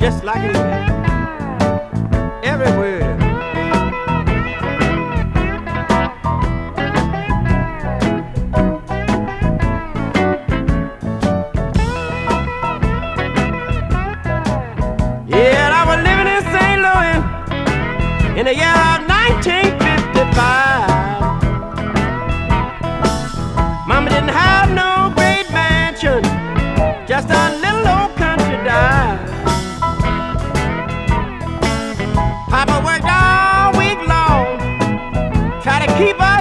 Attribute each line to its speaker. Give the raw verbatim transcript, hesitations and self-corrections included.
Speaker 1: just like it is. Every word of it. Yeah, I was living in Saint Louis in the year of nineteen fifty-five. Mama didn't have no great mansion, just a little old country dive. Papa worked all week long, try to keep us